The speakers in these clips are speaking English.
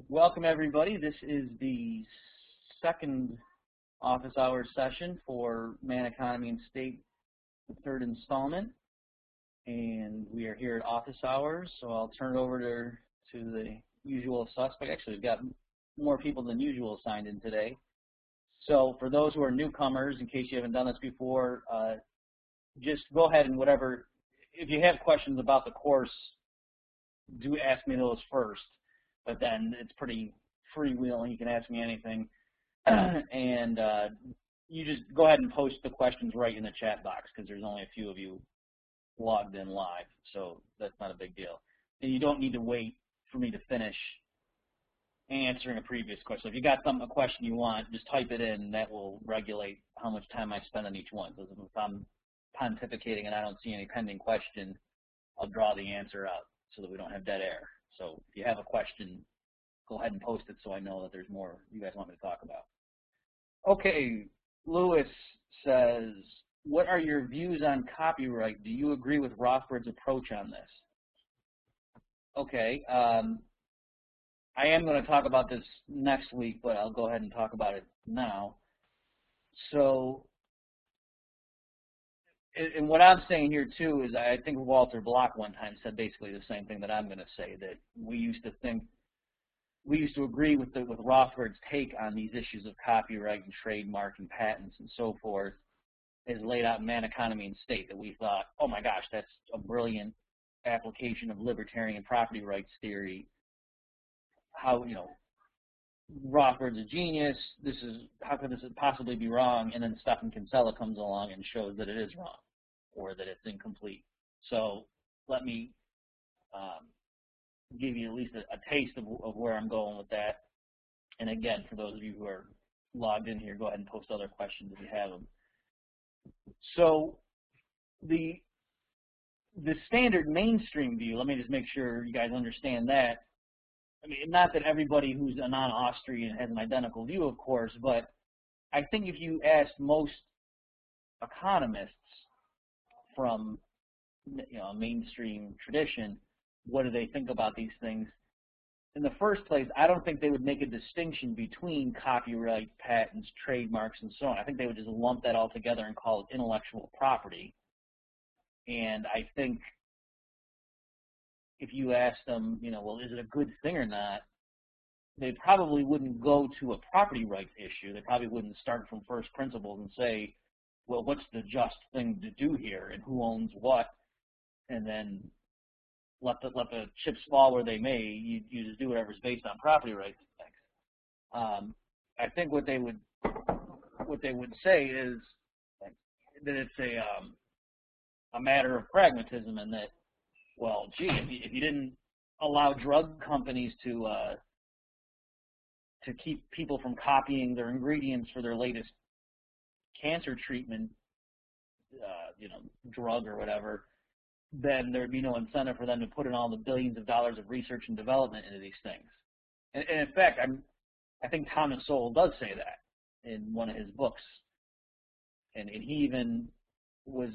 Welcome, everybody. This is the second office hours session for Man Economy and State, the third installment. And we are here at office hours, so I'll turn it over to the usual suspect. Actually, we've got more people than usual signed in today. So for those who are newcomers, in case you haven't done this before, just go ahead and if you have questions about the course, do ask me those first. But then it's pretty freewheeling. You can ask me anything. And you just go ahead and post the questions right in the chat box because there's only a few of you logged in live, so that's not a big deal. And you don't need to wait for me to finish answering a previous question. So if you got a question you want, just type it in, and that will regulate how much time I spend on each one. So if I'm pontificating and I don't see any pending question, I'll draw the answer out so that we don't have dead air. So if you have a question, go ahead and post it so I know that there's more you guys want me to talk about. Okay, Lewis says, what are your views on copyright? Do you agree with Rothbard's approach on this? Okay, I am going to talk about this next week, but I'll go ahead and talk about it now. So, and what I'm saying here too is I think Walter Block one time said basically the same thing that I'm going to say, that we used to agree with Rothbard's take on these issues of copyright and trademark and patents and so forth as laid out in Man, Economy, and State, that we thought, oh my gosh, that's a brilliant application of libertarian property rights theory. How, Rothbard's a genius. How could this possibly be wrong? And then Stephan Kinsella comes along and shows that it is wrong or that it's incomplete. So let me give you at least a taste of where I'm going with that. And again, for those of you who are logged in here, go ahead and post other questions if you have them. So the standard mainstream view, let me just make sure you guys understand that. I mean, not that everybody who's a non-Austrian has an identical view, of course, but I think if you ask most economists from a mainstream tradition, what do they think about these things? In the first place, I don't think they would make a distinction between copyright, patents, trademarks, and so on. I think they would just lump that all together and call it intellectual property. And I think if you ask them, well, is it a good thing or not, they probably wouldn't go to a property rights issue. They probably wouldn't start from first principles and say, well, what's the just thing to do here and who owns what, and then let the chips fall where they may. You just do whatever's based on property rights. I think what they would say is that it's a matter of pragmatism, and that, well, gee, if you didn't allow drug companies to keep people from copying their ingredients for their latest cancer treatment, drug or whatever, then there'd be no incentive for them to put in all the billions of dollars of research and development into these things. And in fact, I think Thomas Sowell does say that in one of his books. And he even was,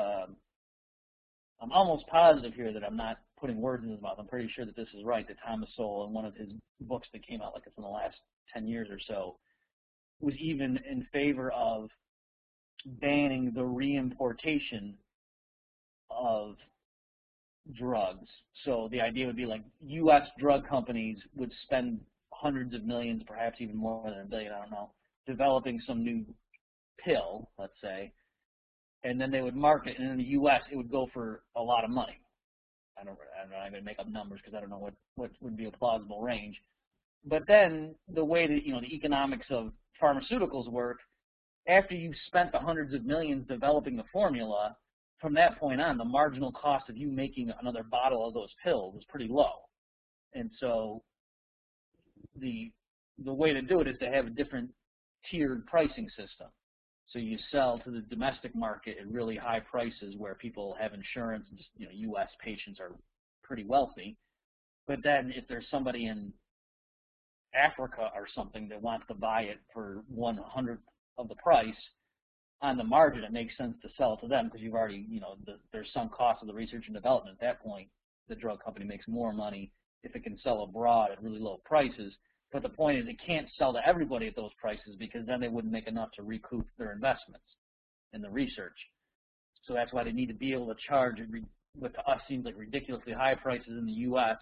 I'm almost positive here that I'm not putting words in his mouth. I'm pretty sure that this is right, that Thomas Sowell, in one of his books that came out like it's in the last 10 years or so, was even in favor of banning the reimportation of drugs. So the idea would be like U.S. drug companies would spend hundreds of millions, perhaps even more than $1 billion, I don't know, developing some new pill, let's say, and then they would market it, and in the U.S. it would go for a lot of money. I'm not going to make up numbers because I don't know what would be a plausible range. But then the way that the economics of pharmaceuticals work, after you've spent the hundreds of millions developing the formula, from that point on, the marginal cost of you making another bottle of those pills is pretty low. And so the way to do it is to have a different tiered pricing system. So you sell to the domestic market at really high prices where people have insurance, and just, U.S. patients are pretty wealthy. But then if there's somebody in Africa or something that wants to buy it for 1/100th of the price, on the margin, it makes sense to sell it to them because you've already, there's some cost of the research and development. At that point, the drug company makes more money if it can sell abroad at really low prices. But the point is, it can't sell to everybody at those prices because then they wouldn't make enough to recoup their investments in the research. So that's why they need to be able to charge what to us seems like ridiculously high prices in the U.S.,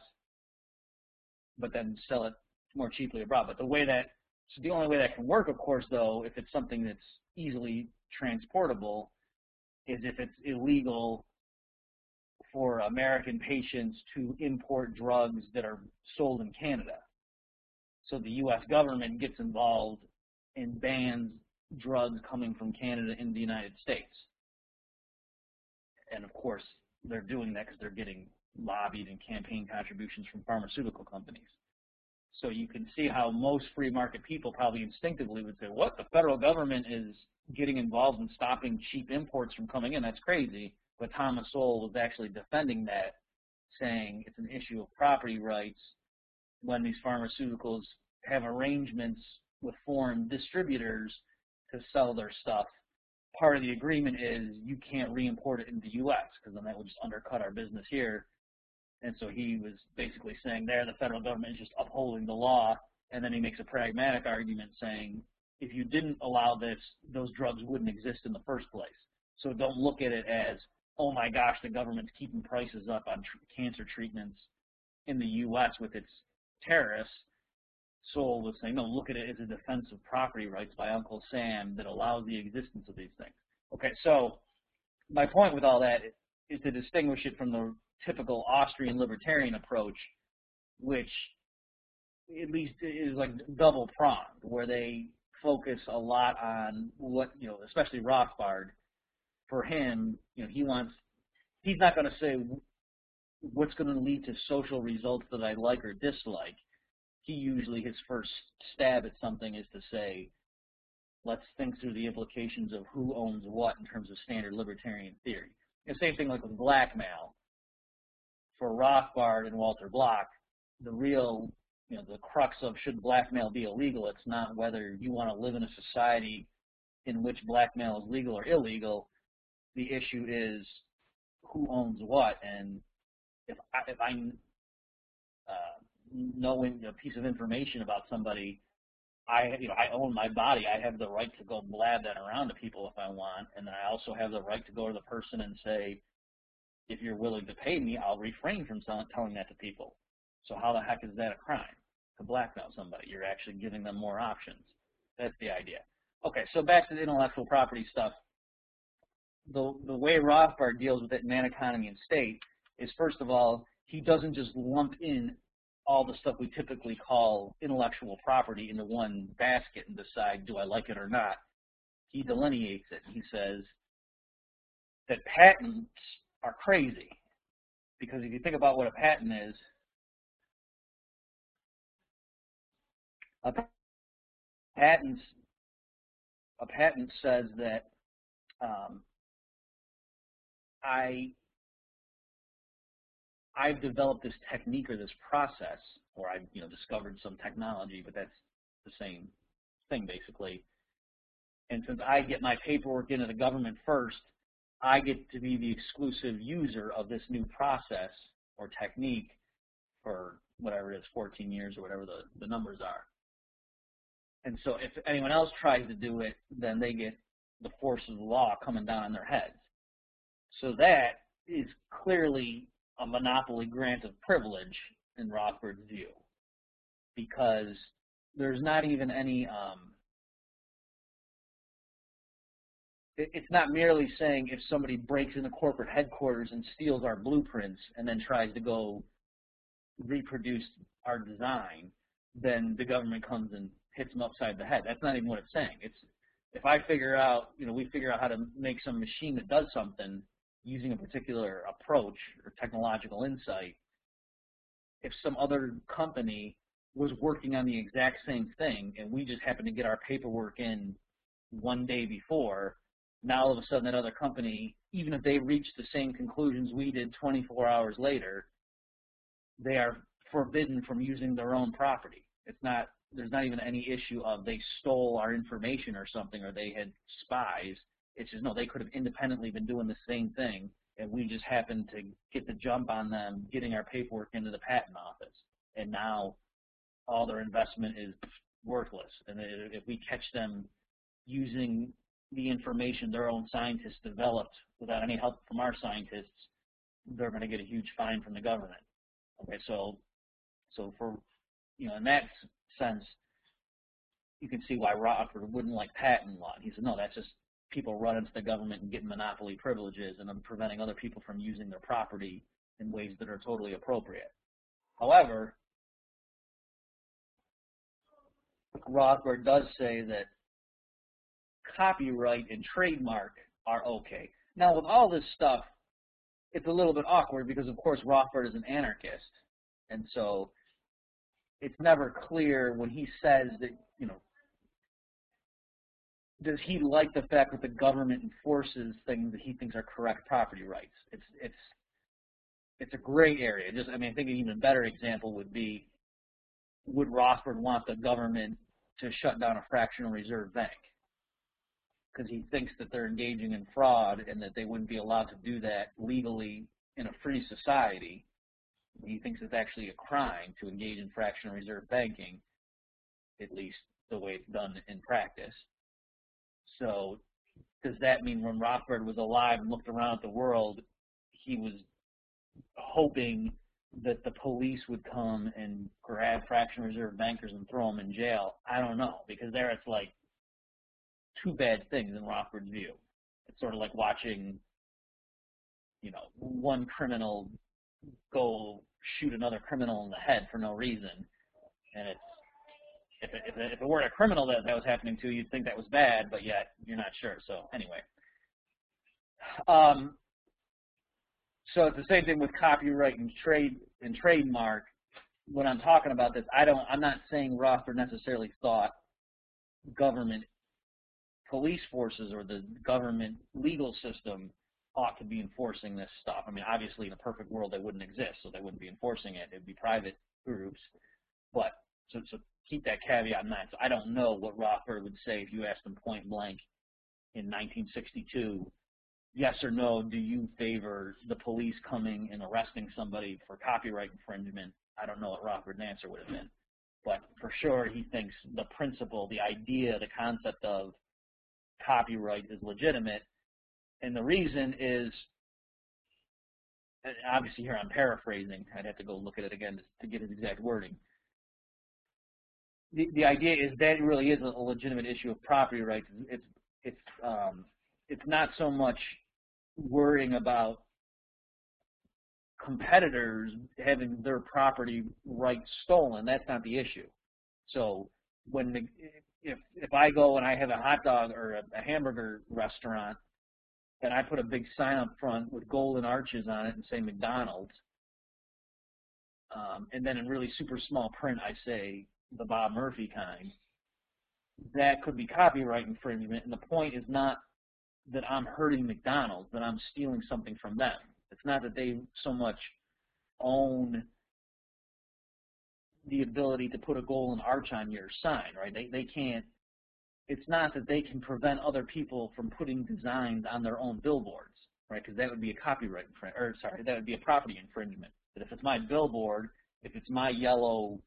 but then sell it more cheaply abroad. But the only way that can work, of course, though, if it's something that's easily transportable, is if it's illegal for American patients to import drugs that are sold in Canada. So the U.S. government gets involved and bans drugs coming from Canada into the United States. And of course, they're doing that because they're getting lobbied and campaign contributions from pharmaceutical companies. So you can see how most free market people probably instinctively would say, what, the federal government is getting involved in stopping cheap imports from coming in? That's crazy. But Thomas Sowell was actually defending that, saying it's an issue of property rights when these pharmaceuticals have arrangements with foreign distributors to sell their stuff. Part of the agreement is you can't re-import it into the U.S. because then that would just undercut our business here. And so he was basically saying there the federal government is just upholding the law, and then he makes a pragmatic argument saying if you didn't allow this, those drugs wouldn't exist in the first place. So don't look at it as, oh my gosh, the government's keeping prices up on cancer treatments in the U.S. with its tariffs. Sowell was saying, no, look at it as a defense of property rights by Uncle Sam that allows the existence of these things. Okay, so my point with all that is to distinguish it from the typical Austrian libertarian approach, which at least is like double-pronged, where they focus a lot on what, especially Rothbard. For him, he's not going to say what's going to lead to social results that I like or dislike. He usually, his first stab at something is to say, let's think through the implications of who owns what in terms of standard libertarian theory. The same thing like with blackmail. For Rothbard and Walter Block, the real, the crux of should blackmail be illegal, it's not whether you want to live in a society in which blackmail is legal or illegal. The issue is who owns what, and if I know a piece of information about somebody, I own my body. I have the right to go blab that around to people if I want, and then I also have the right to go to the person and say, if you're willing to pay me, I'll refrain from telling that to people. So how the heck is that a crime to blackmail somebody? You're actually giving them more options. That's the idea. Okay, so back to the intellectual property stuff. The way Rothbard deals with it in Man, Economy, and State is, first of all, he doesn't just lump in all the stuff we typically call intellectual property into one basket and decide, do I like it or not? He delineates it. He says that patents are crazy, because if you think about what a patent is, a patent says that I've developed this technique or this process, or I've discovered some technology, but that's the same thing basically. And since I get my paperwork into the government first, I get to be the exclusive user of this new process or technique for whatever it is, 14 years or whatever the numbers are. And so if anyone else tries to do it, then they get the force of the law coming down on their heads. So that is clearly a monopoly grant of privilege in Rothbard's view, because there's not even any it's not merely saying if somebody breaks into corporate headquarters and steals our blueprints and then tries to go reproduce our design, then the government comes and hits them upside the head. That's not even what it's saying. It's if I figure out, we figure out how to make some machine that does something using a particular approach or technological insight, if some other company was working on the exact same thing and we just happened to get our paperwork in one day before, now all of a sudden that other company, even if they reached the same conclusions we did 24 hours later, they are forbidden from using their own property. There's not even any issue of they stole our information or something, or they had spies. It's just, no, they could have independently been doing the same thing, and we just happened to get the jump on them getting our paperwork into the patent office. and now all their investment is worthless. And if we catch them using the information their own scientists developed without any help from our scientists, they're going to get a huge fine from the government. Okay, so for, in that sense, you can see why Rockford wouldn't like patent law. He said, no, that's just people run into the government and getting monopoly privileges and then preventing other people from using their property in ways that are totally appropriate. However, Rothbard does say that copyright and trademark are okay. Now, with all this stuff, it's a little bit awkward because, of course, Rothbard is an anarchist, and so it's never clear when he says that, does he like the fact that the government enforces things that he thinks are correct property rights? It's a gray area. I think an even better example would be, would Rothbard want the government to shut down a fractional reserve bank? Because he thinks that they're engaging in fraud and that they wouldn't be allowed to do that legally in a free society. He thinks it's actually a crime to engage in fractional reserve banking, at least the way it's done in practice. So does that mean when Rothbard was alive and looked around at the world, he was hoping that the police would come and grab fractional reserve bankers and throw them in jail? I don't know, because there it's like two bad things in Rothbard's view. It's sort of like watching, one criminal go shoot another criminal in the head for no reason, and it's, if it weren't a criminal that was happening to, you'd think that was bad, but yet you're not sure. So anyway, so it's the same thing with copyright and trademark. When I'm talking about this, I'm not saying Rothbard necessarily thought government police forces or the government legal system ought to be enforcing this stuff. Obviously, in a perfect world, they wouldn't exist, so they wouldn't be enforcing it. It'd be private groups. But so keep that caveat in mind. So I don't know what Rothbard would say if you asked him point blank in 1962, yes or no, do you favor the police coming and arresting somebody for copyright infringement? I don't know what Rothbard's answer would have been. But for sure, he thinks the principle, the idea, the concept of copyright is legitimate. And the reason is, obviously here I'm paraphrasing. I'd have to go look at it again to get his exact wording. The idea is that it really is a legitimate issue of property rights. It's not so much worrying about competitors having their property rights stolen. That's not the issue. So if I go and I have a hot dog or a hamburger restaurant and I put a big sign up front with golden arches on it and say McDonald's, and then in really super small print I say the Bob Murphy kind, that could be copyright infringement. And the point is not that I'm hurting McDonald's, that I'm stealing something from them. It's not that they so much own the ability to put a golden arch on your sign, right? They can't. It's not that they can prevent other people from putting designs on their own billboards, right? Because that would be a copyright that would be a property infringement. But if it's my billboard, if it's my yellow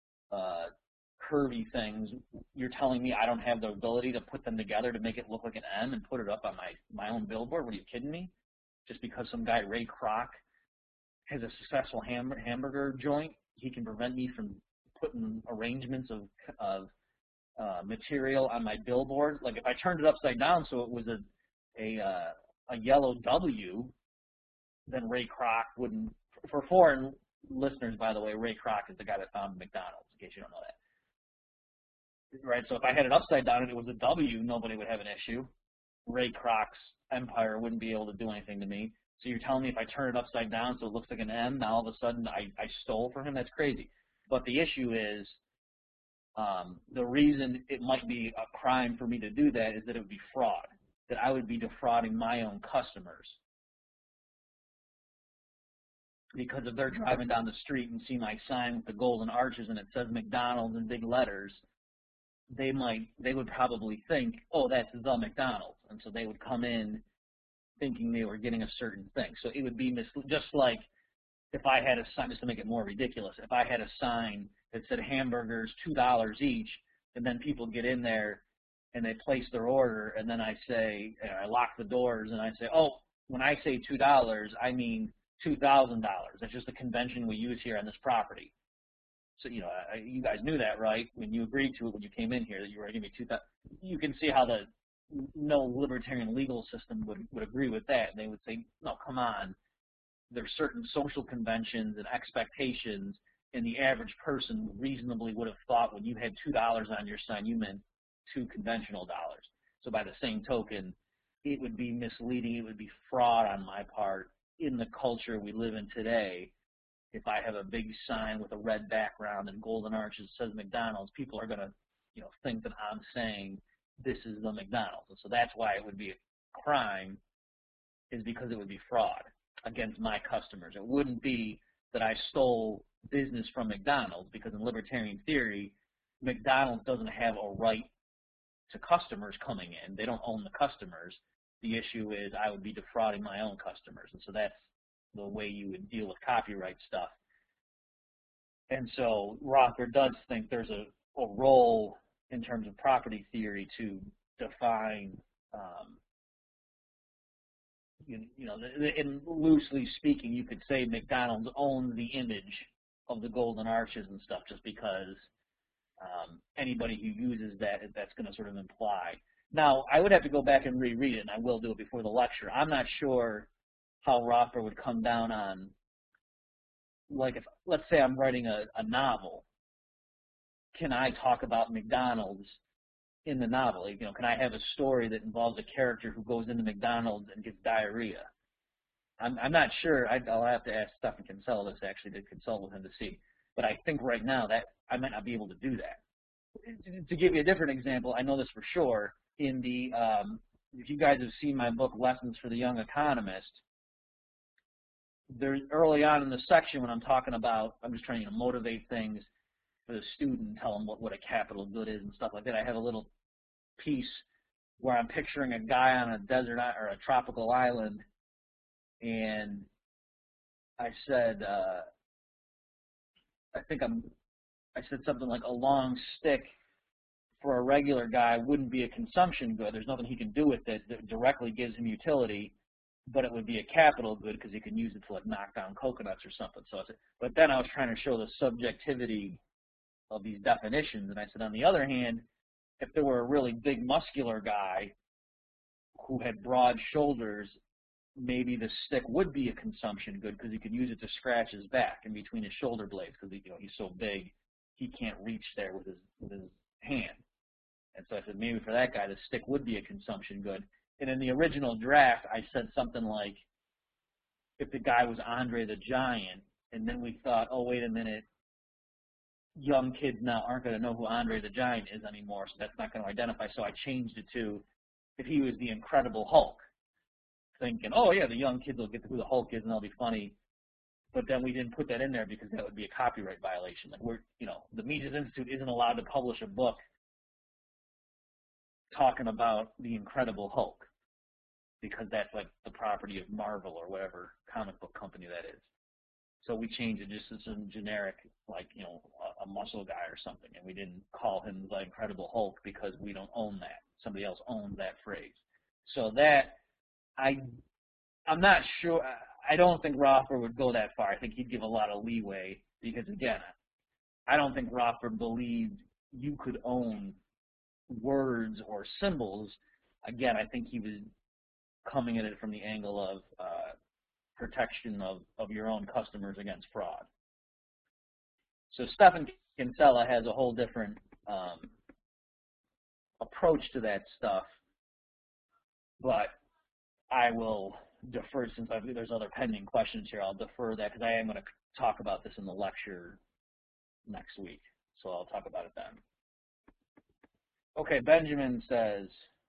curvy things, you're telling me I don't have the ability to put them together to make it look like an M and put it up on my own billboard? What, are you kidding me? Just because some guy, Ray Kroc, has a successful hamburger joint, he can prevent me from putting arrangements of material on my billboard? Like if I turned it upside down so it was a yellow W, then Ray Kroc wouldn't. For foreign listeners, by the way, Ray Kroc is the guy that founded McDonald's, in case you don't know that. Right, so if I had it upside down and it was a W, nobody would have an issue. Ray Kroc's empire wouldn't be able to do anything to me. So you're telling me if I turn it upside down so it looks like an M, now all of a sudden I stole from him? That's crazy. But the issue is, the reason it might be a crime for me to do that is that it would be fraud, that I would be defrauding my own customers. Because if they're driving down the street and see my sign with the golden arches and it says McDonald's in big letters, they would probably think, oh, that's the McDonald's. And so they would come in thinking they were getting a certain thing. So it would be just like if I had a sign, just to make it more ridiculous, if I had a sign that said hamburgers $2 each, and then people get in there and they place their order, and then I say, I lock the doors, and I say, oh, when I say $2, I mean $2,000. That's just a convention we use here on this property. So, you guys knew that, right? When you agreed to it, when you came in here, that you were going to give me $2,000. You can see how no libertarian legal system would agree with that. They would say, no, come on. There's certain social conventions and expectations, and the average person reasonably would have thought when you had $2 on your sign, you meant $2 conventional dollars. So by the same token, it would be misleading, it would be fraud on my part in the culture we live in today. If I have a big sign with a red background and golden arches that says McDonald's, people are going to, think that I'm saying this is the McDonald's. And so that's why it would be a crime, is because it would be fraud against my customers. It wouldn't be that I stole business from McDonald's, because in libertarian theory, McDonald's doesn't have a right to customers coming in. They don't own the customers. The issue is I would be defrauding my own customers. And so that's the way you would deal with copyright stuff. And so Rocker does think there's a role in terms of property theory to define, and loosely speaking, you could say McDonald's owns the image of the golden arches and stuff, just because anybody who uses that's going to sort of imply. Now, I would have to go back and reread it, and I will do it before the lecture. I'm not sure how Rothbard would come down on, like, if, let's say I'm writing a novel, can I talk about McDonald's in the novel? Can I have a story that involves a character who goes into McDonald's and gets diarrhea? I'm not sure. I'll have to ask Stephan Kinsella this, actually, to consult with him to see. But I think right now that I might not be able to do that. To give you a different example, I know this for sure. In the, if you guys have seen my book, Lessons for the Young Economist, there's early on in the section when I'm talking about, I'm just trying to motivate things for the student, tell them what a capital good is and stuff like that. I have a little piece where I'm picturing a guy on a desert or a tropical island, and I said, I said something like, a long stick for a regular guy wouldn't be a consumption good. There's nothing he can do with it that directly gives him utility, but it would be a capital good because he can use it to, like, knock down coconuts or something. So I said, but then I was trying to show the subjectivity of these definitions, and I said, on the other hand, if there were a really big muscular guy who had broad shoulders, maybe the stick would be a consumption good because he could use it to scratch his back in between his shoulder blades, because he's so big he can't reach there with his hand. And so I said, maybe for that guy the stick would be a consumption good. And in the original draft I said something like, if the guy was Andre the Giant, and then we thought, oh, wait a minute, young kids now aren't going to know who Andre the Giant is anymore, so that's not going to identify. So I changed it to, if he was the Incredible Hulk, thinking, oh yeah, the young kids will get to who the Hulk is and they'll be funny. But then we didn't put that in there because that would be a copyright violation. Like, the Mises Institute isn't allowed to publish a book talking about the Incredible Hulk, because that's like the property of Marvel or whatever comic book company that is. So we changed it just to some generic, like, a muscle guy or something, and we didn't call him the Incredible Hulk because we don't own that. Somebody else owns that phrase. So that, I'm not sure. I don't think Rothbard would go that far. I think he'd give a lot of leeway because, again, I don't think Rothbard believed you could own words or symbols. Again, I think he was coming at it from the angle of protection of your own customers against fraud. So Stephan Kinsella has a whole different approach to that stuff, but I will defer, since there's other pending questions here, I'll defer that because I am going to talk about this in the lecture next week, so I'll talk about it then. Okay, Benjamin says,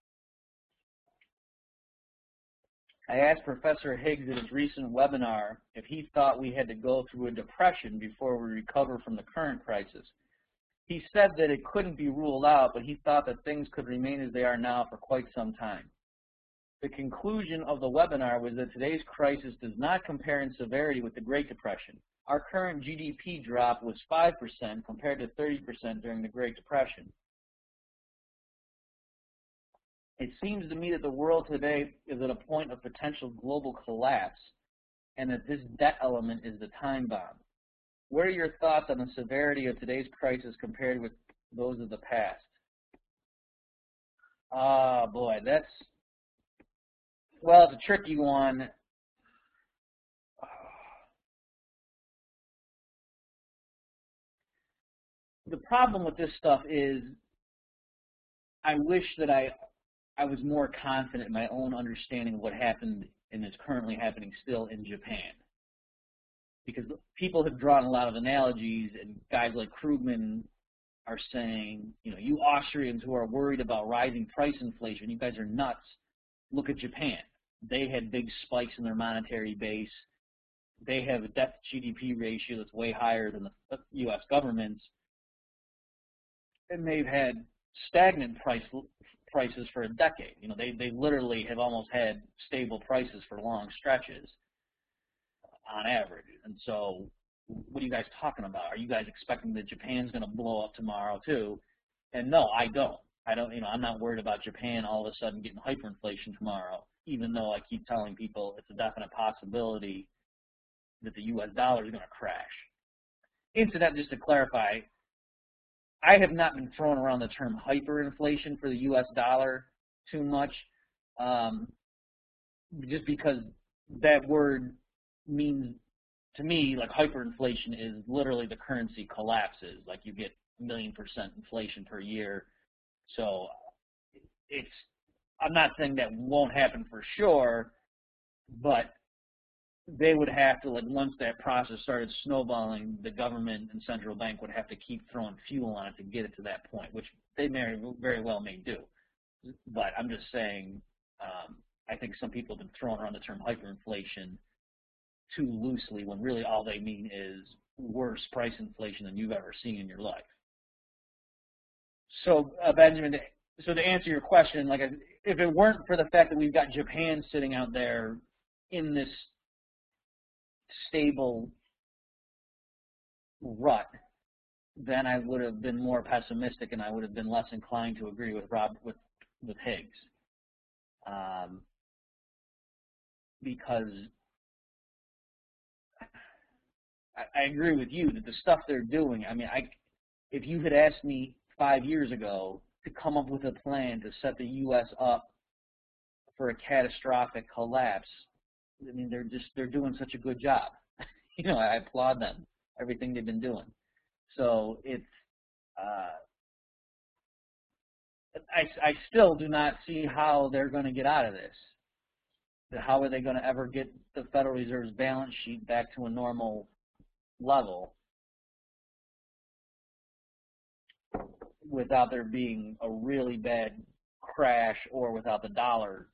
I asked Professor Higgs at his recent webinar if he thought we had to go through a depression before we recover from the current crisis. He said that it couldn't be ruled out, but he thought that things could remain as they are now for quite some time. The conclusion of the webinar was that today's crisis does not compare in severity with the Great Depression. Our current GDP drop was 5% compared to 30% during the Great Depression. It seems to me that the world today is at a point of potential global collapse and that this debt element is the time bomb. What are your thoughts on the severity of today's crisis compared with those of the past? Ah, boy, well, it's a tricky one. The problem with this stuff is I wish that I was more confident in my own understanding of what happened and is currently happening still in Japan. Because people have drawn a lot of analogies, and guys like Krugman are saying, you know, you Austrians who are worried about rising price inflation, you guys are nuts. Look at Japan. They had big spikes in their monetary base. They have a debt-to-GDP ratio that's way higher than the U.S. government's. And they've had stagnant prices for a decade. You know, they literally have almost had stable prices for long stretches on average. And so what are you guys talking about? Are you guys expecting that Japan's going to blow up tomorrow too? And no, I don't. You know, I'm not worried about Japan all of a sudden getting hyperinflation tomorrow, even though I keep telling people it's a definite possibility that the U.S. dollar is going to crash. Incidentally, just to clarify, I have not been throwing around the term hyperinflation for the U.S. dollar too much, just because that word means, to me, like hyperinflation is literally the currency collapses, like you get 1,000,000% inflation per year. So I'm not saying that won't happen for sure, but they would have to, like, once that process started snowballing, the government and central bank would have to keep throwing fuel on it to get it to that point, which they very well may do. But I'm just saying, I think some people have been throwing around the term hyperinflation too loosely when really all they mean is worse price inflation than you've ever seen in your life. So, Benjamin, so to answer your question, like, if it weren't for the fact that we've got Japan sitting out there in this stable rut, then I would have been more pessimistic and I would have been less inclined to agree with with Higgs, because I agree with you that the stuff they're doing, I mean, if you had asked me 5 years ago to come up with a plan to set the U.S. up for a catastrophic collapse, I mean, they're doing such a good job. You know, I applaud them, everything they've been doing. So it's, I still do not see how they're going to get out of this. How are they going to ever get the Federal Reserve's balance sheet back to a normal level without there being a really bad crash or without the dollar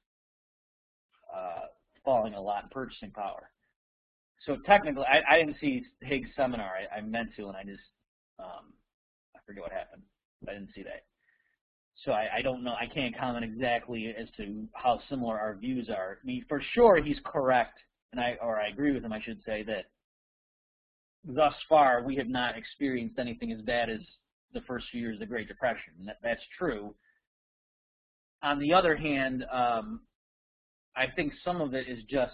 falling a lot in purchasing power? So technically, I didn't see Higgs' seminar. I meant to, and I just, I forget what happened. I didn't see that. So I don't know. I can't comment exactly as to how similar our views are. I mean, for sure, he's correct, and I agree with him, I should say, that thus far we have not experienced anything as bad as the first few years of the Great Depression. That's true. On the other hand, I think some of it is just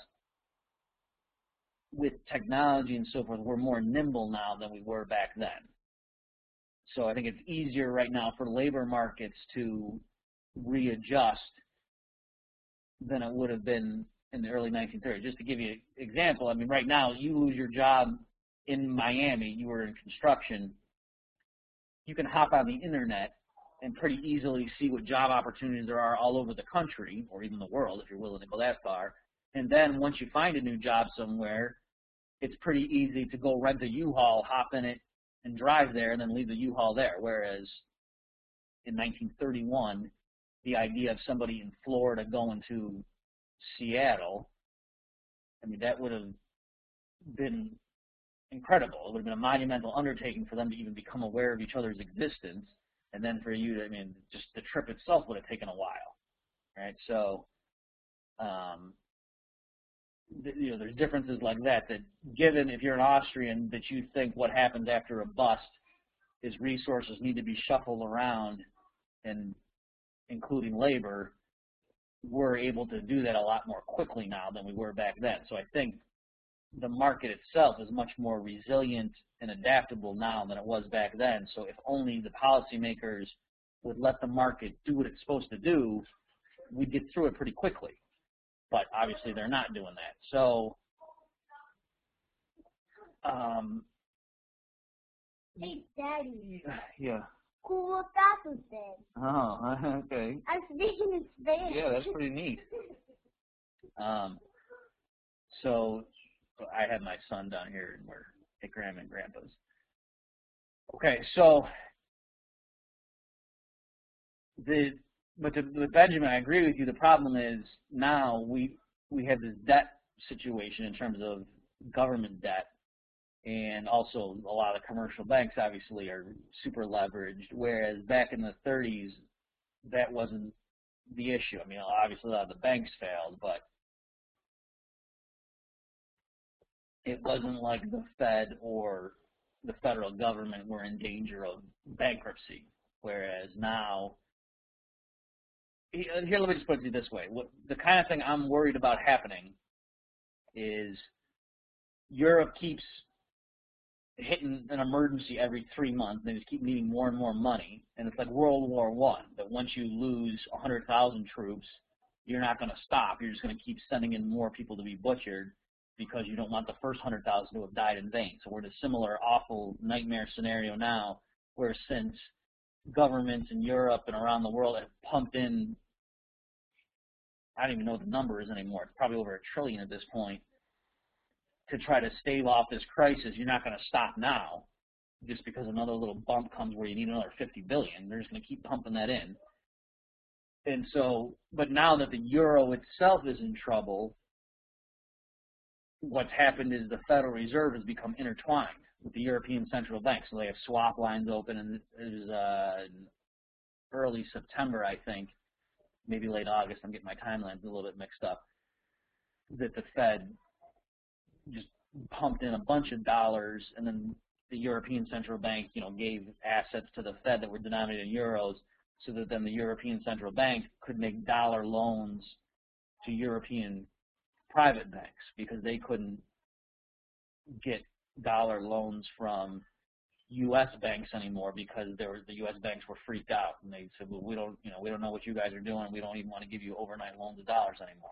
with technology and so forth, we're more nimble now than we were back then. So I think it's easier right now for labor markets to readjust than it would have been in the early 1930s. Just to give you an example, I mean, right now, you lose your job in Miami, you were in construction, you can hop on the internet and pretty easily see what job opportunities there are all over the country, or even the world, if you're willing to go that far. And then once you find a new job somewhere, it's pretty easy to go rent a U-Haul, hop in it, and drive there, and then leave the U-Haul there. Whereas in 1931, the idea of somebody in Florida going to Seattle, I mean, that would have been incredible. It would have been a monumental undertaking for them to even become aware of each other's existence. And then for you to, I mean, just the trip itself would have taken a while, right? So There's differences like that, that given if you're an Austrian, that you think what happens after a bust is resources need to be shuffled around, and including labor, we're able to do that a lot more quickly now than we were back then. So I think the market itself is much more resilient and adaptable now than it was back then. So if only the policymakers would let the market do what it's supposed to do, we'd get through it pretty quickly. But obviously they're not doing that. So, hey, Daddy. Yeah. Cool taco then. Oh, okay. I'm speaking in Spanish. Yeah, that's pretty neat. So I had my son down here, and we're at Grandma and Grandpa's. Okay, so with Benjamin, I agree with you. The problem is now we have this debt situation in terms of government debt, and also a lot of commercial banks obviously are super leveraged, whereas back in the 30s, that wasn't the issue. I mean, obviously a lot of the banks failed, but it wasn't like the Fed or the federal government were in danger of bankruptcy, whereas now, here, let me just put it this way. The kind of thing I'm worried about happening is Europe keeps hitting an emergency every 3 months. They just keep needing more and more money. And it's like World War I, that once you lose 100,000 troops, you're not going to stop. You're just going to keep sending in more people to be butchered because you don't want the first 100,000 to have died in vain. So we're in a similar awful nightmare scenario now, where since governments in Europe and around the world have pumped in, I don't even know what the number is anymore, it's probably over $1 trillion at this point, to try to stave off this crisis. You're not going to stop now just because another little bump comes where you need another $50 billion. They're just going to keep pumping that in. And so, but now that the euro itself is in trouble, what's happened is the Federal Reserve has become intertwined with the European Central Bank. So they have swap lines open, and it was in early September, I think, maybe late August. I'm getting my timelines a little bit mixed up, that the Fed just pumped in a bunch of dollars, and then the European Central Bank, gave assets to the Fed that were denominated in euros, so that then the European Central Bank could make dollar loans to European private banks, because they couldn't get dollar loans from U.S. banks anymore, because the U.S. banks were freaked out, and they said, well, we don't know what you guys are doing. We don't even want to give you overnight loans of dollars anymore.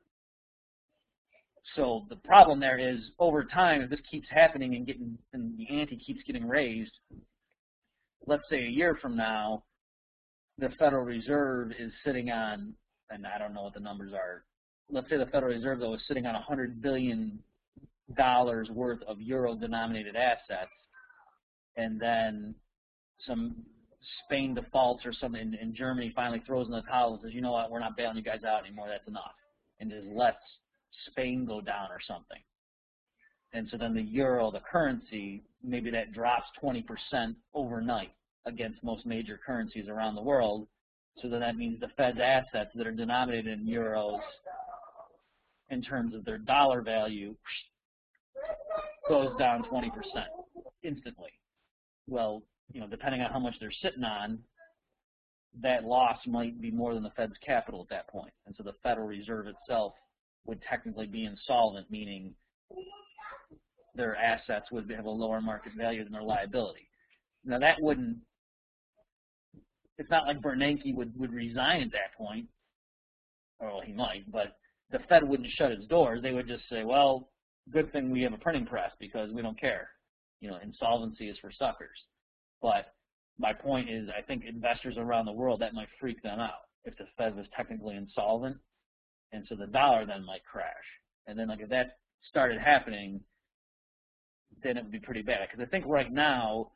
So the problem there is, over time, if this keeps happening and the ante keeps getting raised, let's say a year from now, the Federal Reserve is sitting on, and I don't know what the numbers are, let's say the Federal Reserve, though, is sitting on $100 billion worth of euro-denominated assets, and then some Spain defaults or something, and Germany finally throws in the towel and says, you know what, we're not bailing you guys out anymore, that's enough, and just lets Spain go down or something. And so then the euro, the currency, maybe that drops 20% overnight against most major currencies around the world. So then that means the Fed's assets that are denominated in euros in terms of their dollar value goes down 20% instantly. Well, depending on how much they're sitting on, that loss might be more than the Fed's capital at that point. And so the Federal Reserve itself would technically be insolvent, meaning their assets would have a lower market value than their liability. Now that wouldn't, it's not like Bernanke would resign at that point, or well, he might, but the Fed wouldn't shut its doors. They would just say, well, good thing we have a printing press because we don't care. Insolvency is for suckers. But my point is, I think investors around the world, that might freak them out if the Fed was technically insolvent. And so the dollar then might crash. And then if that started happening, then it would be pretty bad. Because I think right now,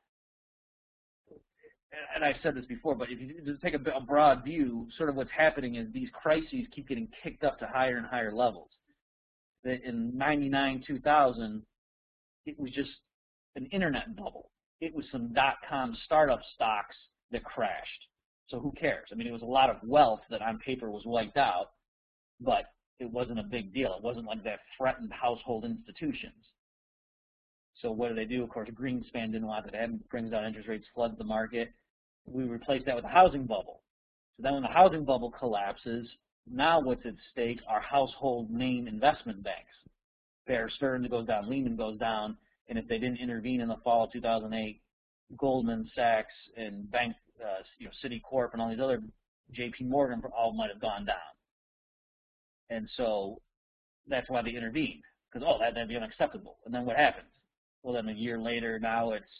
and I've said this before, but if you just take a broad view, sort of what's happening is these crises keep getting kicked up to higher and higher levels. In 99, 2000, it was just an internet bubble. It was some dot-com startup stocks that crashed. So who cares? I mean, it was a lot of wealth that on paper was wiped out. But it wasn't a big deal. It wasn't like that threatened household institutions. So what do? Of course, Greenspan didn't want that to happen, brings down interest rates, floods the market. We replaced that with a housing bubble. So then when the housing bubble collapses, now what's at stake are household name investment banks. Bear Stearns goes down, Lehman goes down, and if they didn't intervene in the fall of 2008, Goldman Sachs and Citicorp and all these other, J.P. Morgan, all might have gone down. And so that's why they intervened, because, that'd be unacceptable. And then what happens? Well, then a year later, now it's,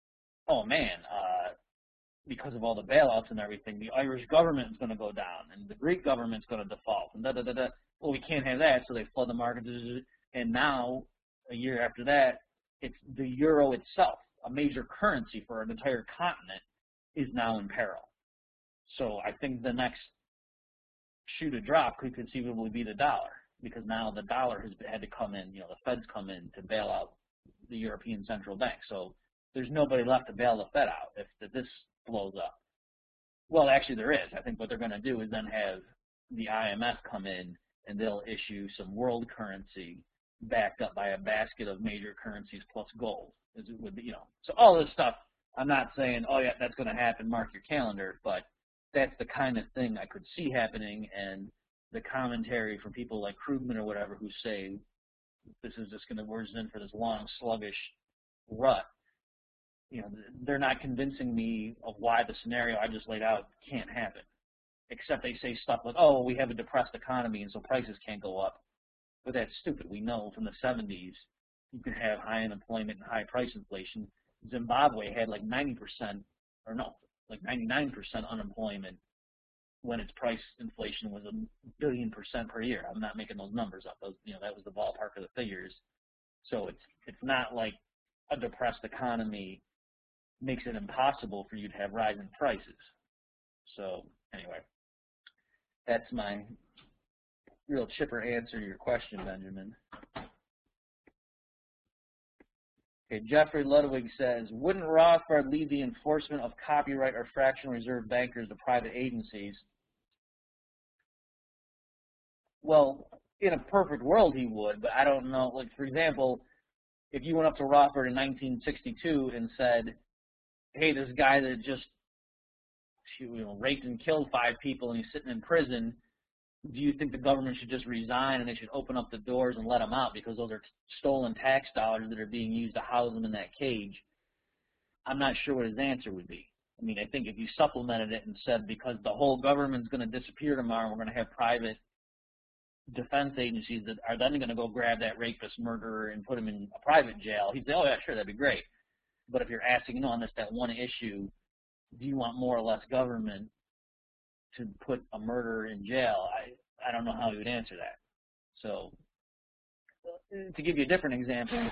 because of all the bailouts and everything, the Irish government is going to go down, and the Greek government is going to default, and da-da-da-da. Well, we can't have that, so they flood the market. And now, a year after that, it's the euro itself, a major currency for an entire continent, is now in peril. So I think the next shoe to drop could conceivably be the dollar, because now the dollar has had to come in, the Fed's come in to bail out the European Central Bank. So there's nobody left to bail the Fed out if this blows up. Well, actually there is. I think what they're going to do is then have the IMF come in, and they'll issue some world currency backed up by a basket of major currencies plus gold. So all this stuff, I'm not saying, that's going to happen, mark your calendar, but that's the kind of thing I could see happening, and the commentary from people like Krugman or whatever who say this is just going to, we're just in for this long, sluggish rut. They're not convincing me of why the scenario I just laid out can't happen, except they say stuff like, we have a depressed economy and so prices can't go up. But that's stupid. We know from the 70s you can have high unemployment and high price inflation. Zimbabwe had like 90%, or no, like 99% unemployment when its price inflation was 1 billion% per year. I'm not making those numbers up. Those, that was the ballpark of the figures. So it's not like a depressed economy makes it impossible for you to have rising prices. So anyway, that's my real chipper answer to your question, Benjamin. Okay, Jeffrey Ludwig says, wouldn't Rothbard leave the enforcement of copyright or fractional reserve bankers to private agencies? Well, in a perfect world he would, but I don't know. Like, for example, if you went up to Rothbard in 1962 and said, hey, this guy that just raped and killed 5 people and he's sitting in prison, do you think the government should just resign and they should open up the doors and let him out because those are stolen tax dollars that are being used to house him in that cage? I'm not sure what his answer would be. I mean, I think if you supplemented it and said because the whole government's going to disappear tomorrow, we're going to have private defense agencies that are then going to go grab that rapist, murderer, and put him in a private jail, he'd say, oh, yeah, sure, that'd be great. But if you're asking, on that one issue, do you want more or less government to put a murderer in jail, I don't know how he would answer that. So to give you a different example,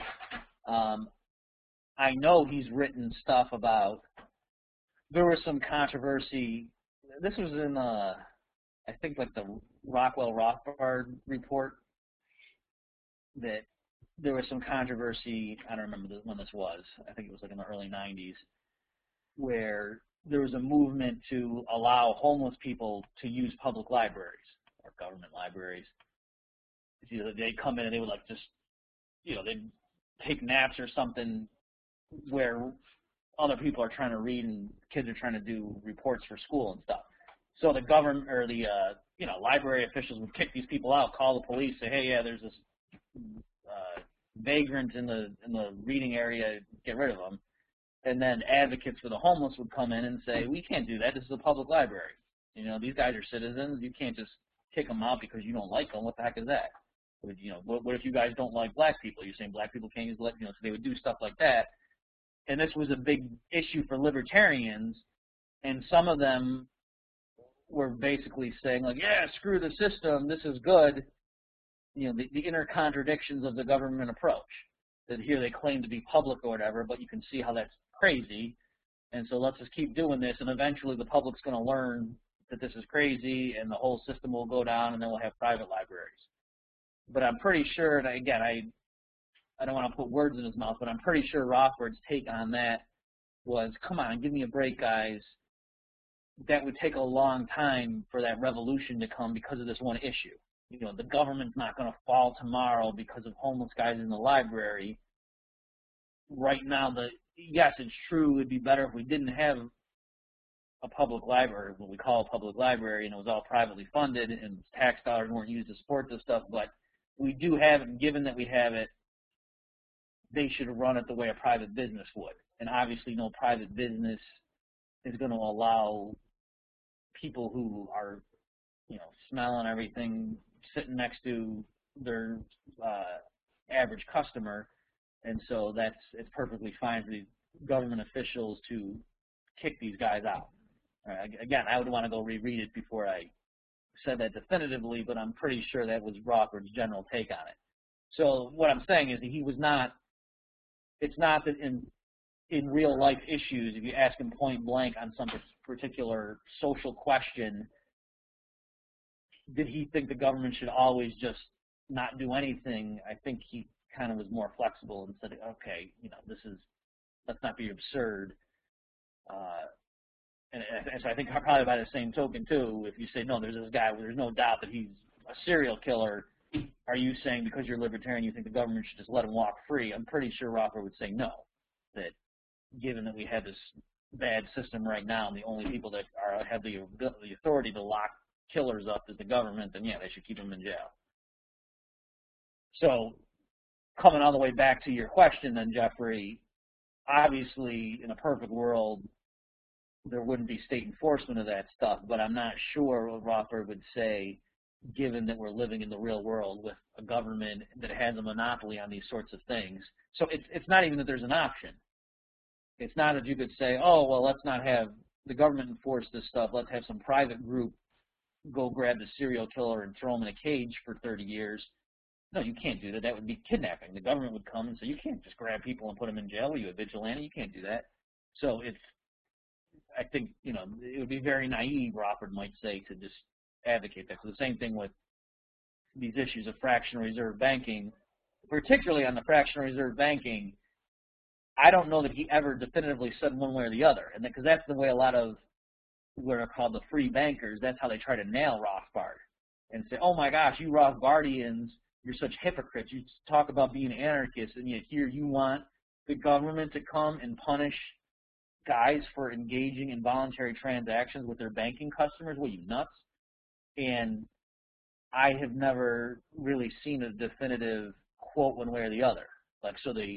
I know he's written stuff about, there was some controversy, this was in, I think, like the Rockwell-Rothbard report, that there was some controversy, I don't remember when this was, I think it was like in the early 90s, where there was a movement to allow homeless people to use public libraries or government libraries. They'd come in and they would like just, they'd take naps or something where other people are trying to read and kids are trying to do reports for school and stuff. So the government or the library officials would kick these people out, call the police, say, hey, yeah, there's this vagrant in the reading area, get rid of them. And then advocates for the homeless would come in and say, we can't do that. This is a public library. These guys are citizens. You can't just kick them out because you don't like them. What the heck is that? What if you guys don't like black people? You're saying black people can't use, so they would do stuff like that. And this was a big issue for libertarians. And some of them were basically saying, like, yeah, screw the system. This is good. The inner contradictions of the government approach. That here they claim to be public or whatever, but you can see how that's crazy, and so let's just keep doing this, and eventually the public's going to learn that this is crazy, and the whole system will go down, and then we'll have private libraries. But I'm pretty sure, and again, I don't want to put words in his mouth, but I'm pretty sure Rothbard's take on that was, come on, give me a break, guys. That would take a long time for that revolution to come because of this one issue. the government's not going to fall tomorrow because of homeless guys in the library. Right now, yes, it's true. It'd be better if we didn't have a public library, what we call a public library, and it was all privately funded, and tax dollars weren't used to support this stuff. But we do have it, and given that we have it, they should run it the way a private business would. And obviously, no private business is going to allow people who are, smelling everything, sitting next to their average customer. And so it's perfectly fine for the government officials to kick these guys out. Again, I would want to go reread it before I said that definitively, but I'm pretty sure that was Rothbard's general take on it. So what I'm saying is that he was not, it's not that in real life issues, if you ask him point blank on some particular social question, did he think the government should always just not do anything? I think he kind of was more flexible and said, okay, let's not be absurd. And so I think probably by the same token too, if you say, no, there's this guy, there's no doubt that he's a serial killer, are you saying because you're libertarian you think the government should just let him walk free? I'm pretty sure Rothbard would say no, that given that we have this bad system right now and the only people that have the authority to lock killers up is the government, then yeah, they should keep them in jail. So coming all the way back to your question then, Jeffrey, obviously in a perfect world there wouldn't be state enforcement of that stuff, but I'm not sure what Rothbard would say given that we're living in the real world with a government that has a monopoly on these sorts of things. So it's not even that there's an option. It's not that you could say, oh, well, let's not have the government enforce this stuff. Let's have some private group go grab the serial killer and throw him in a cage for 30 years. No, you can't do that. That would be kidnapping. The government would come and say, you can't just grab people and put them in jail. Are you a vigilante? You can't do that. So I think, it would be very naive, Rothbard might say, to just advocate that. So the same thing with these issues of fractional reserve banking, particularly on the fractional reserve banking, I don't know that he ever definitively said one way or the other, and because that's the way a lot of what are called the free bankers, that's how they try to nail Rothbard and say, oh my gosh, you Rothbardians, you're such hypocrites. You talk about being anarchists, and yet here you want the government to come and punish guys for engaging in voluntary transactions with their banking customers. What, you nuts? And I have never really seen a definitive quote one way or the other. Like, so the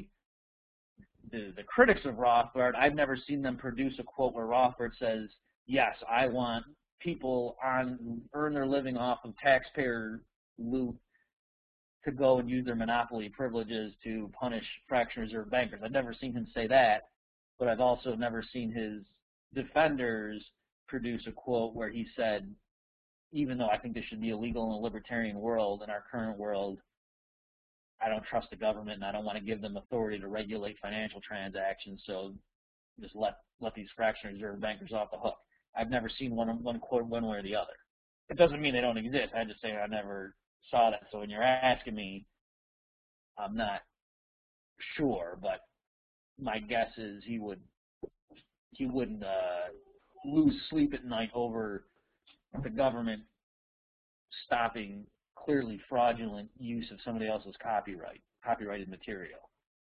critics of Rothbard, I've never seen them produce a quote where Rothbard says, yes, I want people who earn their living off of taxpayer loot to go and use their monopoly privileges to punish fractional reserve bankers. I've never seen him say that, but I've also never seen his defenders produce a quote where he said, even though I think this should be illegal in a libertarian world, in our current world, I don't trust the government and I don't want to give them authority to regulate financial transactions, so just let these fractional reserve bankers off the hook. I've never seen one quote one way or the other. It doesn't mean they don't exist. I just say I never saw that. So when you're asking me, I'm not sure, but my guess is he wouldn't lose sleep at night over the government stopping clearly fraudulent use of somebody else's copyrighted material.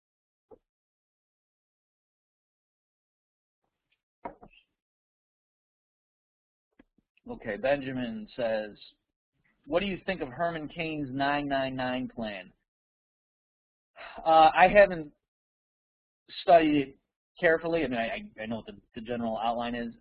Okay, Benjamin says, what do you think of Herman Cain's 999 plan? I haven't studied it carefully. I mean, I know what the general outline is.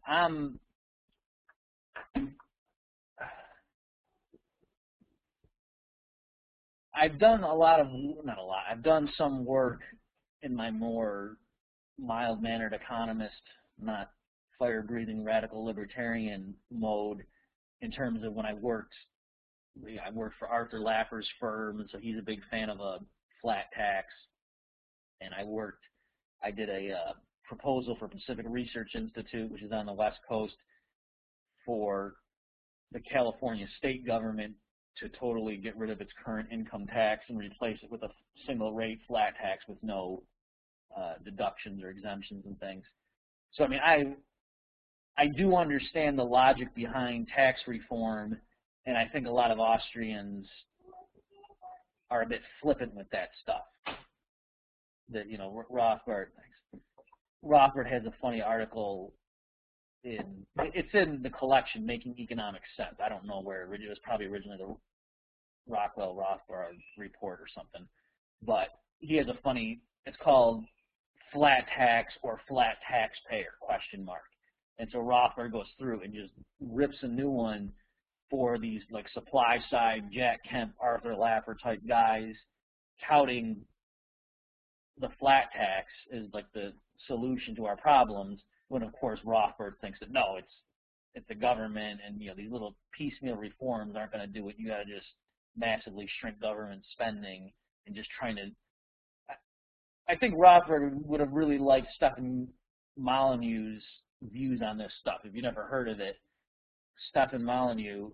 I've done I've done some work in my more mild-mannered economist, not fire-breathing radical libertarian mode in terms of when I worked for Arthur Laffer's firm, and so he's a big fan of a flat tax. And I did a proposal for Pacific Research Institute, which is on the West Coast, for the California state government to totally get rid of its current income tax and replace it with a single rate flat tax with no deductions or exemptions and things. So I mean, I do understand the logic behind tax reform And I think a lot of Austrians are a bit flippant with that stuff. That, Rothbard has a funny article it's in the collection, Making Economic Sense. I don't know where it was, probably originally the Rockwell-Rothbard report or something. But he has a funny, it's called Flat Tax or Flat Taxpayer, ? And so Rothbard goes through and just rips a new one for these like supply side Jack Kemp, Arthur Laffer type guys, touting the flat tax is like the solution to our problems, when of course Rothbard thinks that no, it's the government, and these little piecemeal reforms aren't going to do it. You got to just massively shrink government spending and just trying to. I think Rothbard would have really liked Stefan Molyneux's views on this stuff. If you never heard of it, Stefan Molyneux,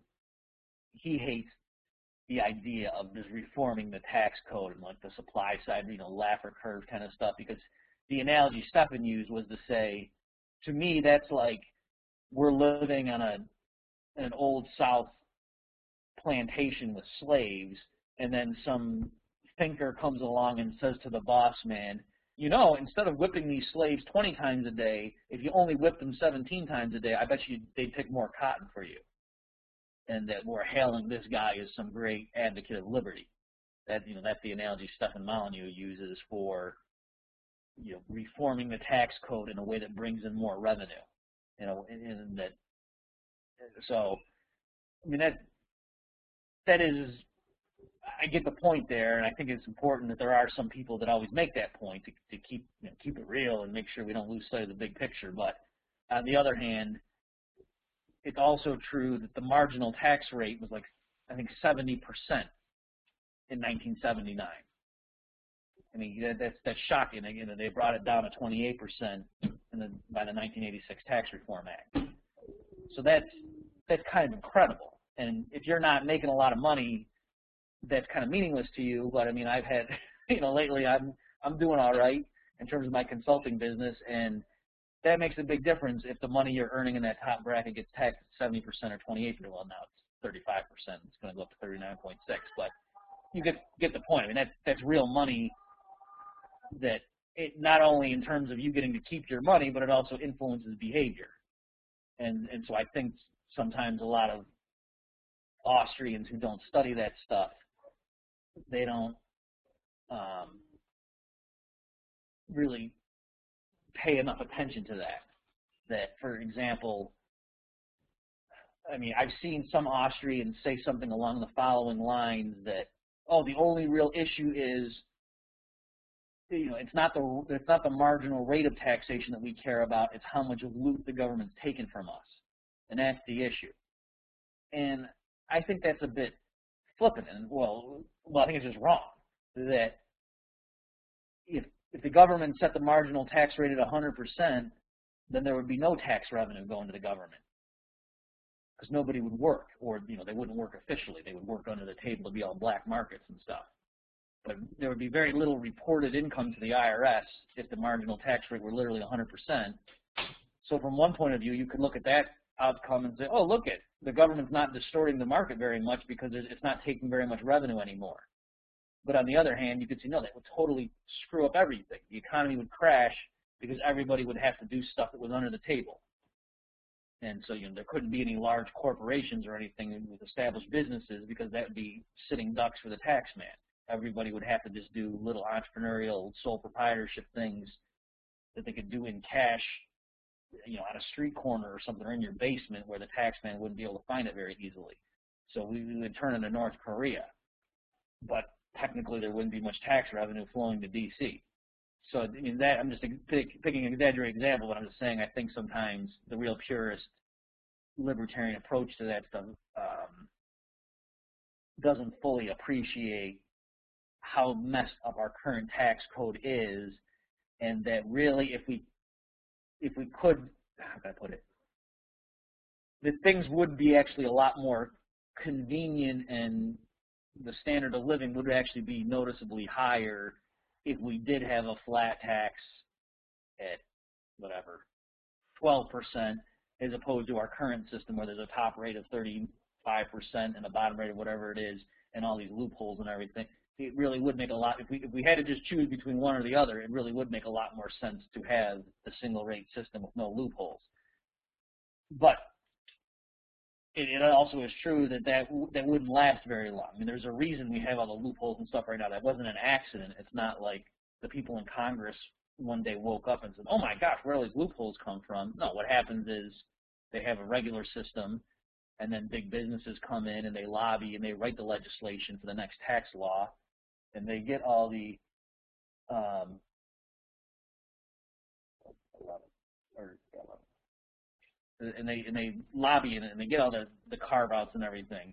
he hates the idea of just reforming the tax code and like the supply side, Laffer curve kind of stuff, because the analogy Stefan used was to say, to me, that's like we're living on an old South plantation with slaves, and then some thinker comes along and says to the boss man, instead of whipping these slaves 20 times a day, if you only whip them 17 times a day, I bet you they'd pick more cotton for you. And that we're hailing this guy as some great advocate of liberty. That's the analogy Stefan Molyneux uses for reforming the tax code in a way that brings in more revenue. And that. So, I mean that is. I get the point there, and I think it's important that there are some people that always make that point to keep keep it real and make sure we don't lose sight of the big picture. But on the other hand, it's also true that the marginal tax rate was like, I think, 70% in 1979. I mean, that's shocking. Again, they brought it down to 28% by the 1986 Tax Reform Act. So that's kind of incredible. And if you're not making a lot of money, that's kind of meaningless to you. But I mean, I've had, lately I'm doing all right in terms of my consulting business, and that makes a big difference if the money you're earning in that top bracket gets taxed at 70% or 28%. Well, now it's 35%. It's going to go up to 39.6. But you get the point. I mean, that's real money. That it not only in terms of you getting to keep your money, but it also influences behavior. And so I think sometimes a lot of Austrians who don't study that stuff, they don't really pay enough attention to that. That, for example, I mean, I've seen some Austrians say something along the following lines that, the only real issue is, it's not the marginal rate of taxation that we care about, it's how much loot the government's taken from us. And that's the issue. And I think that's a bit flippant, and well, I think it's just wrong. That if the government set the marginal tax rate at 100%, then there would be no tax revenue going to the government, because nobody would work, or they wouldn't work officially. They would work under the table to be all black markets and stuff. But there would be very little reported income to the IRS if the marginal tax rate were literally 100%. So from one point of view, you could look at that outcome and say, oh, look it, the government's not distorting the market very much because it's not taking very much revenue anymore. But on the other hand, you could say, no, that would totally screw up everything. The economy would crash because everybody would have to do stuff that was under the table. And so there couldn't be any large corporations or anything with established businesses, because that would be sitting ducks for the tax man. Everybody would have to just do little entrepreneurial sole proprietorship things that they could do in cash, on a street corner or something, or in your basement where the taxman wouldn't be able to find it very easily. So we would turn into North Korea. But technically there wouldn't be much tax revenue flowing to D.C. So I mean, that I'm just picking an exaggerated example, but I'm just saying I think sometimes the real purist libertarian approach to that stuff doesn't fully appreciate how messed up our current tax code is, and that really if we could, how can I put it, that things would be actually a lot more convenient, and the standard of living would actually be noticeably higher if we did have a flat tax at whatever 12%, as opposed to our current system where there's a top rate of 35% 5% and a bottom rate of whatever it is, and all these loopholes and everything, it really would make a lot. If we had to just choose between one or the other, it really would make a lot more sense to have the single rate system with no loopholes. But it also is true that wouldn't last very long. I mean, there's a reason we have all the loopholes and stuff right now. That wasn't an accident. It's not like the people in Congress one day woke up and said, oh my gosh, where do all these loopholes come from? No, what happens is they have a regular system, and then big businesses come in and they lobby and they write the legislation for the next tax law, and they get all the and they lobby it and they get all the carve outs and everything.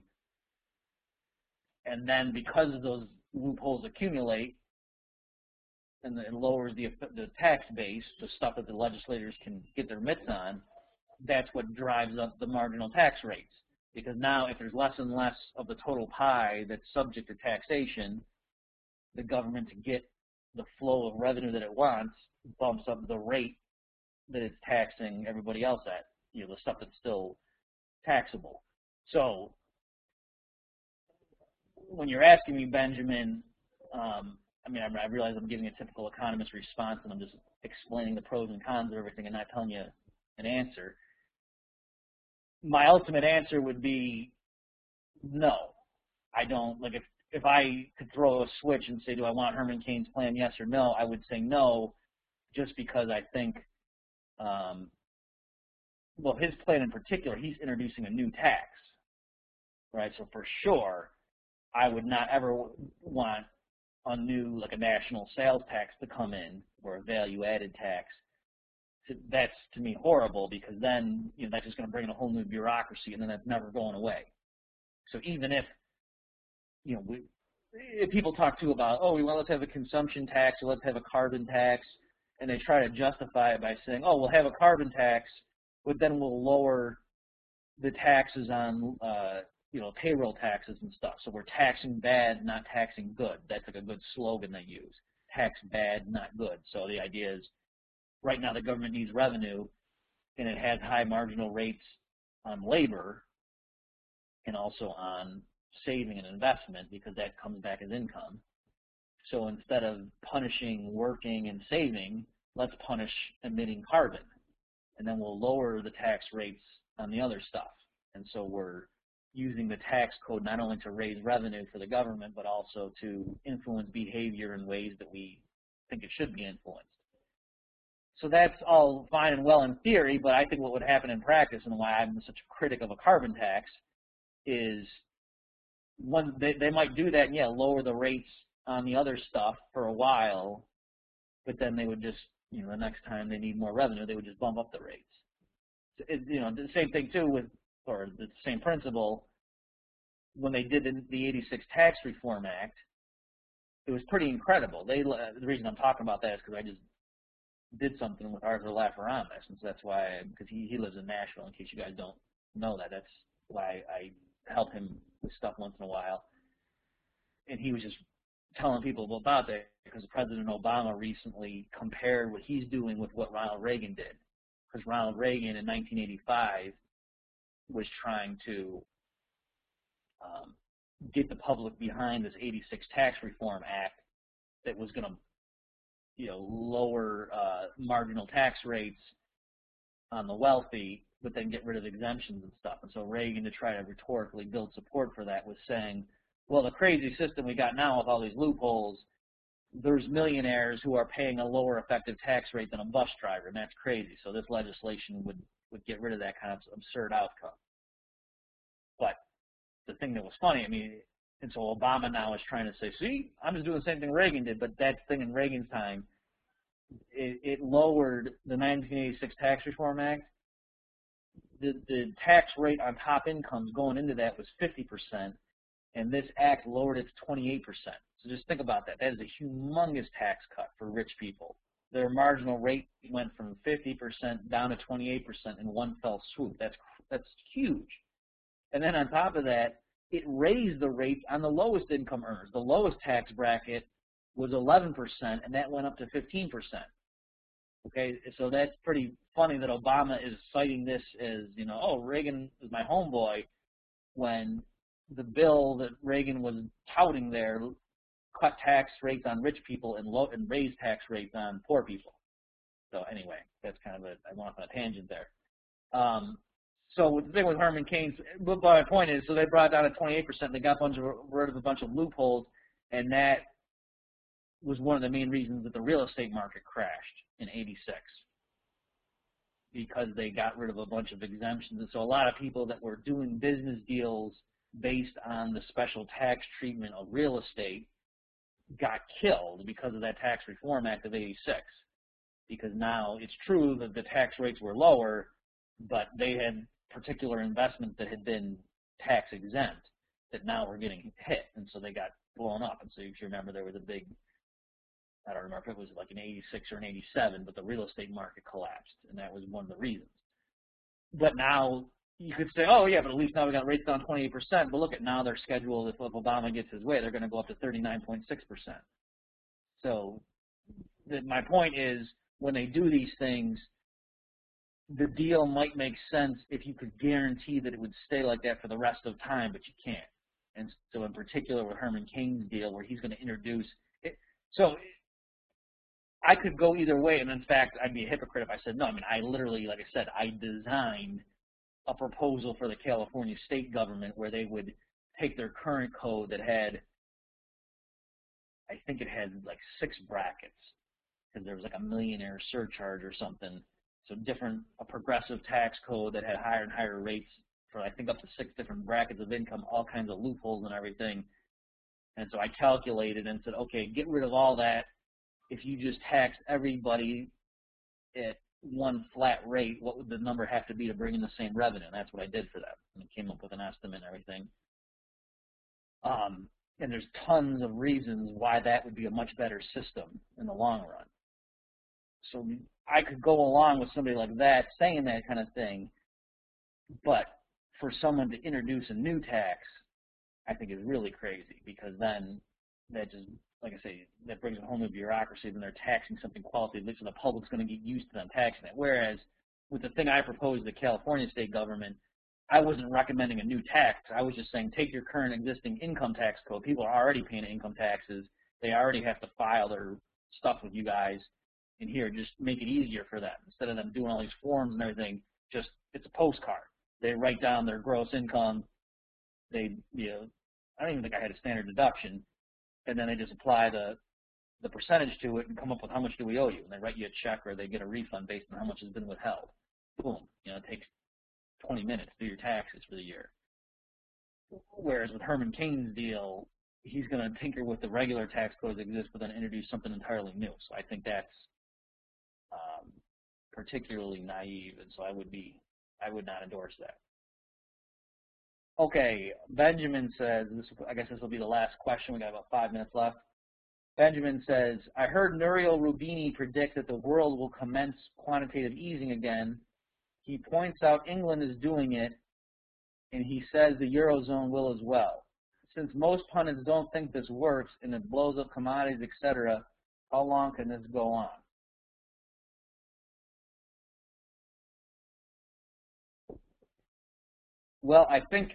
And then because those loopholes accumulate and it lowers the tax base, the stuff that the legislators can get their mitts on, that's what drives up the marginal tax rates. Because now if there's less and less of the total pie that's subject to taxation, the government, to get the flow of revenue that it wants, bumps up the rate that it's taxing everybody else at, the stuff that's still taxable. So when you're asking me, Benjamin, I mean, I realize I'm giving a typical economist response and I'm just explaining the pros and cons of everything and not telling you an answer. My ultimate answer would be no. I don't. Like, if I could throw a switch and say, do I want Herman Cain's plan, yes or no, I would say no, just because I think, well, his plan in particular, he's introducing a new tax, right? So for sure, I would not ever want a new, like a national sales tax to come in, or a value-added tax. That's, to me, horrible, because then that's just going to bring in a whole new bureaucracy, and then that's never going away. So even if if people talk too about, oh, well, let's have a consumption tax, or let's have a carbon tax, and they try to justify it by saying, oh, we'll have a carbon tax, but then we'll lower the taxes on payroll taxes and stuff. So we're taxing bad, not taxing good. That's like a good slogan they use. Tax bad, not good. So the idea is, right now the government needs revenue, and it has high marginal rates on labor and also on saving and investment, because that comes back as income. So instead of punishing working and saving, let's punish emitting carbon. And then we'll lower the tax rates on the other stuff. And so we're using the tax code not only to raise revenue for the government, but also to influence behavior in ways that we think it should be influenced. So that's all fine and well in theory, but I think what would happen in practice, and why I'm such a critic of a carbon tax, is they might do that and, yeah, lower the rates on the other stuff for a while, but then they would just, the next time they need more revenue, they would just bump up the rates. The same thing too with, or the same principle, when they did the 86 Tax Reform Act, it was pretty incredible. The reason I'm talking about that is because I just did something with Arthur Laffer on this, and so that's why, because he lives in Nashville, in case you guys don't know that. That's why I help him with stuff once in a while. And he was just telling people about that, because President Obama recently compared what he's doing with what Ronald Reagan did. Because Ronald Reagan in 1985 was trying to get the public behind this 86 Tax Reform Act that was going to lower marginal tax rates on the wealthy, but then get rid of exemptions and stuff. And so Reagan, to try to rhetorically build support for that, was saying, well, the crazy system we got now with all these loopholes, there's millionaires who are paying a lower effective tax rate than a bus driver, and that's crazy. So this legislation would get rid of that kind of absurd outcome. But the thing that was funny, and so Obama now is trying to say, see, I'm just doing the same thing Reagan did, but that thing in Reagan's time, it lowered the 1986 Tax Reform Act. The tax rate on top incomes going into that was 50%, and this act lowered it to 28%. So just think about that. That is a humongous tax cut for rich people. Their marginal rate went from 50% down to 28% in one fell swoop. That's huge. And then on top of that, it raised the rate on the lowest income earners. The lowest tax bracket was 11%, and that went up to 15%. Okay, so that's pretty funny that Obama is citing this as, oh, Reagan is my homeboy, when the bill that Reagan was touting there cut tax rates on rich people and raised tax rates on poor people. So anyway, that's kind of I went off on a tangent there. So the thing with Herman Cain's, but my point is, so they brought it down to 28%. They got rid of a bunch of loopholes, and that was one of the main reasons that the real estate market crashed in '86, because they got rid of a bunch of exemptions. And so a lot of people that were doing business deals based on the special tax treatment of real estate got killed because of that Tax Reform Act of '86. Because now it's true that the tax rates were lower, but they had particular investments that had been tax exempt that now were getting hit, and so they got blown up. And so if you remember, there was a big, I don't remember if it was like in '86 or in '87, but the real estate market collapsed, and that was one of the reasons. But now you could say, oh yeah, but at least now we got rates down 28%. But look at now they're scheduled, if Obama gets his way, they're going to go up to 39.6%. So my point is, when they do these things, the deal might make sense if you could guarantee that it would stay like that for the rest of time, but you can't. And so in particular with Herman Cain's deal, where he's going to introduce it, so I could go either way, and in fact, I'd be a hypocrite if I said no. I mean, I literally, like I said, I designed a proposal for the California state government where they would take their current code that had, I think it had like 6 brackets, because there was like a millionaire surcharge or something. So a progressive tax code that had higher and higher rates for, I think, up to 6 different brackets of income, all kinds of loopholes and everything. And so I calculated and said, okay, get rid of all that. If you just taxed everybody at one flat rate, what would the number have to be to bring in the same revenue? And that's what I did for that. And I came up with an estimate and everything. And there's tons of reasons why that would be a much better system in the long run. So I could go along with somebody like that saying that kind of thing, but for someone to introduce a new tax, I think is really crazy, because then that just, like I say, that brings a whole new bureaucracy. Then they're taxing something qualitative, so the public's going to get used to them taxing it. Whereas with the thing I proposed to the California state government, I wasn't recommending a new tax. I was just saying, take your current existing income tax code. People are already paying income taxes. They already have to file their stuff with you guys. And here, just make it easier for them. Instead of them doing all these forms and everything, just, it's a postcard. They write down their gross income. They, I don't even think I had a standard deduction. And then they just apply the percentage to it and come up with how much do we owe you. And they write you a check, or they get a refund based on how much has been withheld. Boom. It takes 20 minutes to do your taxes for the year. Whereas with Herman Cain's deal, he's going to tinker with the regular tax codes that exist, but then introduce something entirely new. So I think that's particularly naive, and so I would not endorse that. Okay, Benjamin says, I guess this will be the last question. We got about 5 minutes left. Benjamin says, I heard Nouriel Roubini predict that the world will commence quantitative easing again. He points out England is doing it, and he says the Eurozone will as well. Since most pundits don't think this works and it blows up commodities, etc., how long can this go on? Well, I think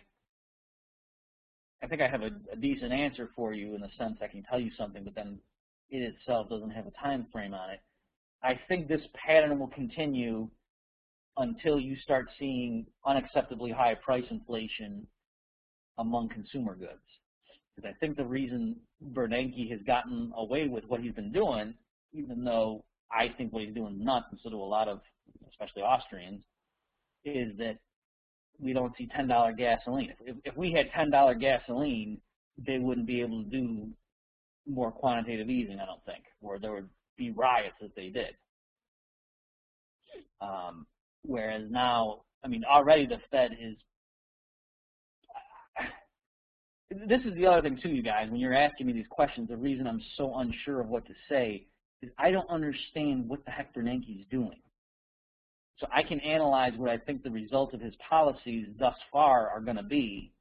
I have a decent answer for you, in the sense I can tell you something, but then it itself doesn't have a time frame on it. I think this pattern will continue until you start seeing unacceptably high price inflation among consumer goods. Because I think the reason Bernanke has gotten away with what he's been doing, even though I think what he's doing is nuts, and so do a lot of, especially Austrians, is that we don't see $10 gasoline. If we had $10 gasoline, they wouldn't be able to do more quantitative easing, I don't think, or there would be riots if they did. Whereas now, I mean, already the Fed is, this is the other thing too, you guys, when you're asking me these questions, the reason I'm so unsure of what to say is I don't understand what the heck Bernanke is doing. So I can analyze what I think the results of his policies thus far are going to be,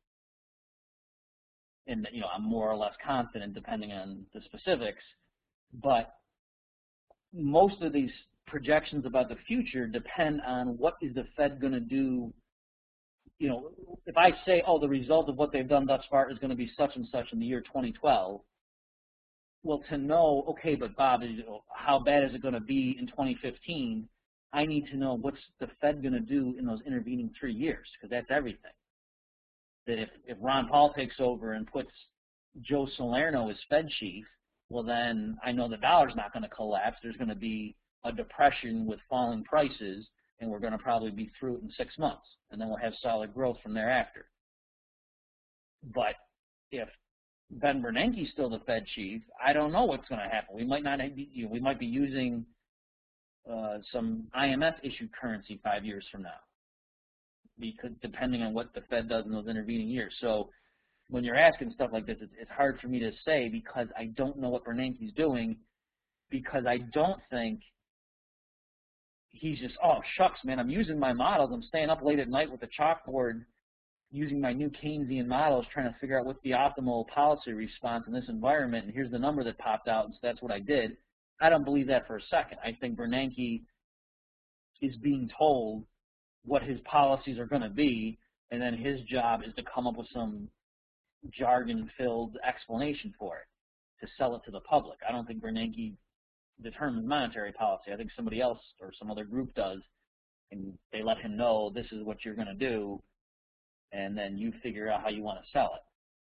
and I'm more or less confident depending on the specifics, but most of these projections about the future depend on what is the Fed going to do if I say, oh, the result of what they've done thus far is going to be such and such in the year 2012, well, to know, okay, but Bob, how bad is it going to be in 2015? I need to know what's the Fed going to do in those intervening 3 years, because that's everything. That if Ron Paul takes over and puts Joe Salerno as Fed chief, well, then I know the dollar's not going to collapse. There's going to be a depression with falling prices, and we're going to probably be through it in 6 months, and then we'll have solid growth from thereafter. But if Ben Bernanke's still the Fed chief, I don't know what's going to happen. We might not be, we might be using some IMF issued currency 5 years from now, because depending on what the Fed does in those intervening years. So when you're asking stuff like this, it's hard for me to say because I don't know what Bernanke's doing, because I don't think he's just, oh, shucks, man, I'm using my models. I'm staying up late at night with the chalkboard using my new Keynesian models trying to figure out what's the optimal policy response in this environment, and here's the number that popped out, and so that's what I did. I don't believe that for a second. I think Bernanke is being told what his policies are going to be, and then his job is to come up with some jargon-filled explanation for it, to sell it to the public. I don't think Bernanke determines monetary policy. I think somebody else or some other group does, and they let him know this is what you're going to do, and then you figure out how you want to sell it.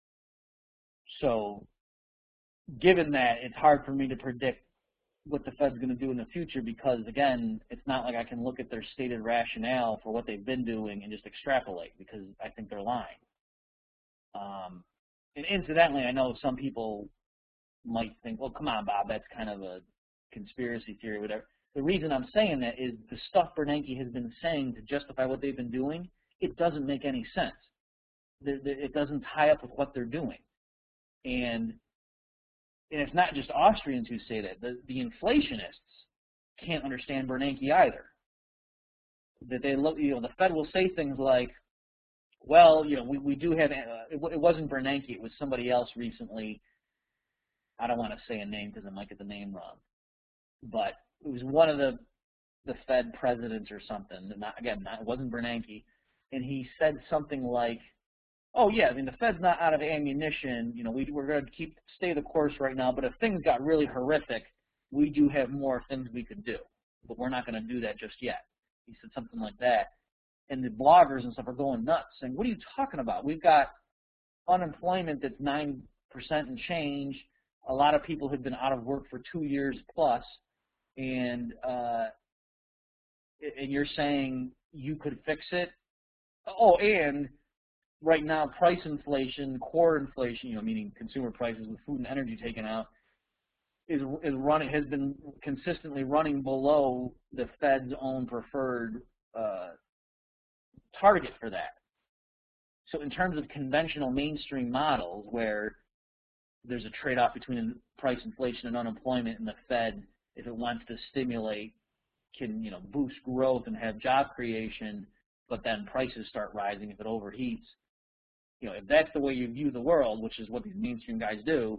So given that, it's hard for me to predict what the Fed's going to do in the future because, again, it's not like I can look at their stated rationale for what they've been doing and just extrapolate, because I think they're lying. And incidentally, I know some people might think, well, come on, Bob, that's kind of a conspiracy theory or whatever. The reason I'm saying that is the stuff Bernanke has been saying to justify what they've been doing, it doesn't make any sense. It doesn't tie up with what they're doing. And it's not just Austrians who say that. The inflationists can't understand Bernanke either. That they look, the Fed will say things like, well, we do have, it wasn't Bernanke, it was somebody else recently. I don't want to say a name because I might get the name wrong. But it was one of the Fed presidents or something. It wasn't Bernanke. And he said something like, oh, yeah, I mean, the Fed's not out of ammunition. We're going to stay the course right now. But if things got really horrific, we do have more things we could do. But we're not going to do that just yet. He said something like that. And the bloggers and stuff are going nuts, saying, what are you talking about? We've got unemployment that's 9% and change. A lot of people have been out of work for 2 years plus. And you're saying you could fix it? Oh, and right now, price inflation, core inflation, meaning consumer prices with food and energy taken out, has been consistently running below the Fed's own preferred target for that. So in terms of conventional mainstream models where there's a trade-off between price inflation and unemployment, and the Fed, if it wants to stimulate, can boost growth and have job creation, but then prices start rising if it overheats. If that's the way you view the world, which is what these mainstream guys do,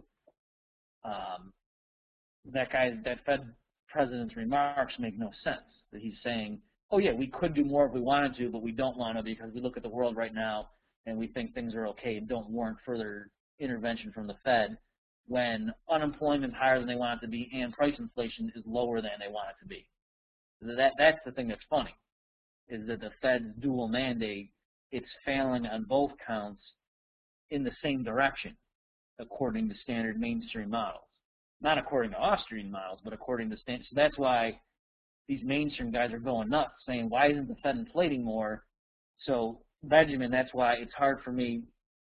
that Fed president's remarks make no sense. That he's saying, oh yeah, we could do more if we wanted to, but we don't want to because we look at the world right now and we think things are okay and don't warrant further intervention from the Fed, when unemployment is higher than they want it to be and price inflation is lower than they want it to be. That's the thing that's funny, is that the Fed's dual mandate, it's failing on both counts in the same direction, according to standard mainstream models. Not according to Austrian models, but according to standard. So that's why these mainstream guys are going nuts, saying, why isn't the Fed inflating more? So, Benjamin, that's why it's hard for me.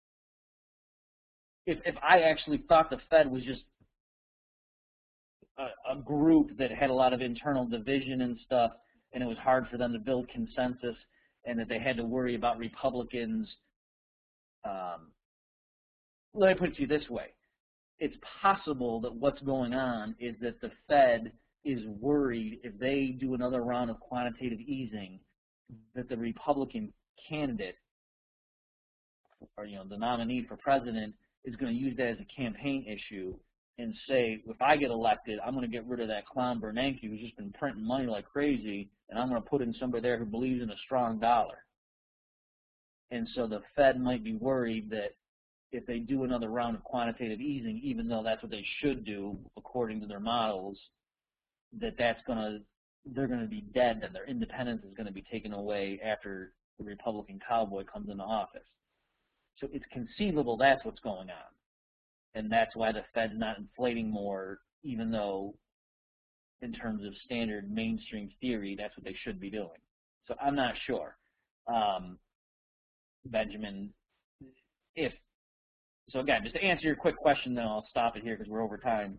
If I actually thought the Fed was just a group that had a lot of internal division and stuff, and it was hard for them to build consensus, and that they had to worry about Republicans. Let me put it to you this way. It's possible that what's going on is that the Fed is worried if they do another round of quantitative easing, that the Republican candidate, or the nominee for president, is going to use that as a campaign issue and say, if I get elected, I'm going to get rid of that clown Bernanke who's just been printing money like crazy, and I'm going to put in somebody there who believes in a strong dollar. And so the Fed might be worried that if they do another round of quantitative easing, even though that's what they should do according to their models, they're going to be dead, and their independence is going to be taken away after the Republican cowboy comes into office. So it's conceivable that's what's going on. And that's why the Fed's not inflating more, even though in terms of standard mainstream theory, that's what they should be doing. So I'm not sure. Benjamin, so again, just to answer your quick question, then I'll stop it here because we're over time.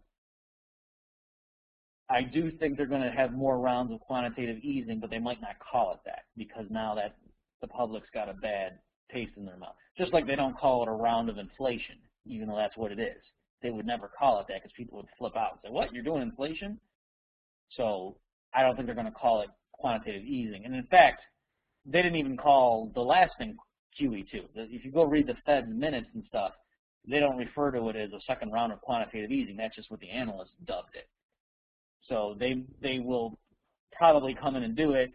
I do think they're going to have more rounds of quantitative easing, but they might not call it that because now that the public's got a bad taste in their mouth. Just like they don't call it a round of inflation, even though that's what it is. They would never call it that because people would flip out and say, what, you're doing inflation? So I don't think they're going to call it quantitative easing. And in fact, they didn't even call the last thing QE2. If you go read the Fed's minutes and stuff, they don't refer to it as a second round of quantitative easing. That's just what the analysts dubbed it. So they will probably come in and do it,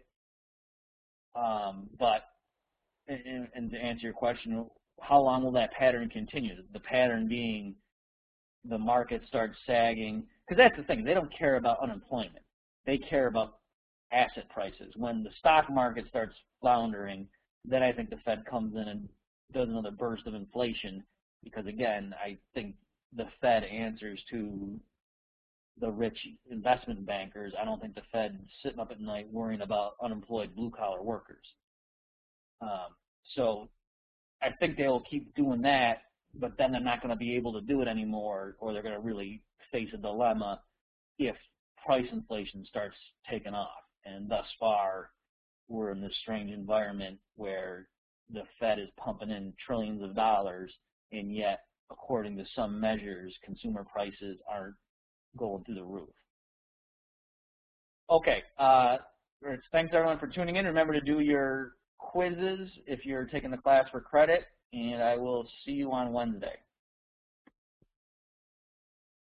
but and to answer your question, how long will that pattern continue? The pattern being the market starts sagging, because that's the thing. They don't care about unemployment. They care about asset prices. When the stock market starts floundering, then I think the Fed comes in and does another burst of inflation, because again, I think the Fed answers to the rich investment bankers. I don't think the Fed's sitting up at night worrying about unemployed blue-collar workers. So I think they will keep doing that, but then they're not going to be able to do it anymore, or they're going to really face a dilemma if price inflation starts taking off. And thus far, we're in this strange environment where the Fed is pumping in trillions of dollars, and yet, according to some measures, consumer prices aren't going through the roof. Okay, thanks everyone for tuning in. Remember to do your quizzes if you're taking the class for credit, and I will see you on Wednesday.